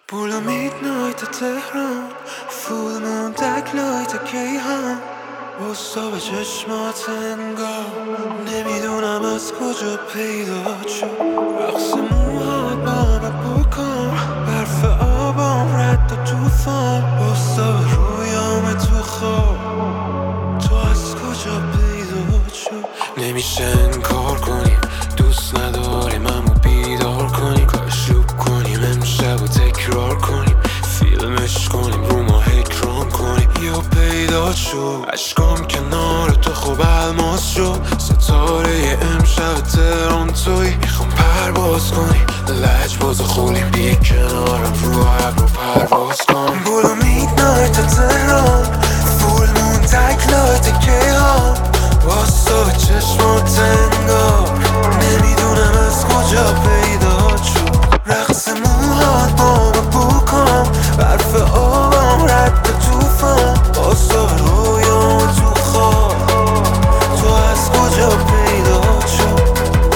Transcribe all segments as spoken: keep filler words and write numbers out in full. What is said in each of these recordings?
بولا میدنایت تهران فول مون تک لایت کیهان بستا به چشمات انگار نمیدونم از کجا پیدا شد رقص موهات با من بکن برف آبام رد و توفان بستا به رویام تو خواب تو از کجا پیدا شد نمیشه انکار کنیم دوست نداریم اما بیدار کنیم کاشوب کنیم امشب و تکرار کنیم فیلمش کنیم رو ما اکرام کنیم یا پیدا شد عشقام کنار تو خوب الماس شد ستاره امشب تهران توی میخوام پرواز کنیم لجباز خولیم بی کنارم رو عبر رو پرواز کنیم بولا میدنایت تهران فول مون تک لایت کیهان واسه به چشمات انگار نمیدونم از کجا پیدا شد رقص موهات با من بکن برف آبم رد توفان واسه به رویام تو خواب تو از کجا پیدا شد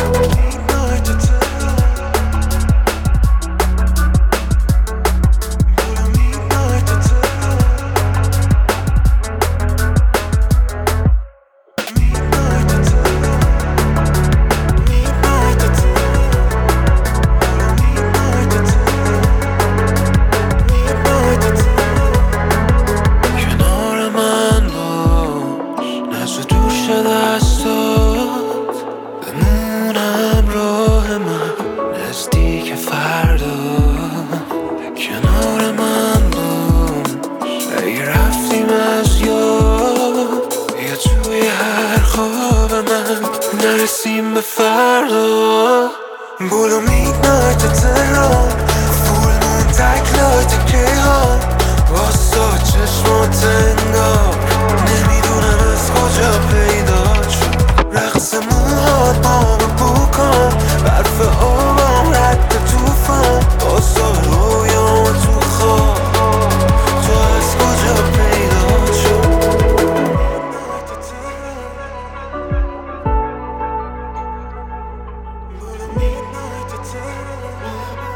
دستات بمونم راه من نزدیک فردا کنار من باش اگه رفتیم از یاد یا توی هر خواب من نرسیم به فردا بولا میدنایت تهران فول مون تک لایت کیهان واسه چشمات انگار نمیدونم از کجا پیدا شد رقص موهات با من بکن برف آبم رد توفان واسه رویام تو خواب تو از کجا پیدا شد بولا میدنایت تهران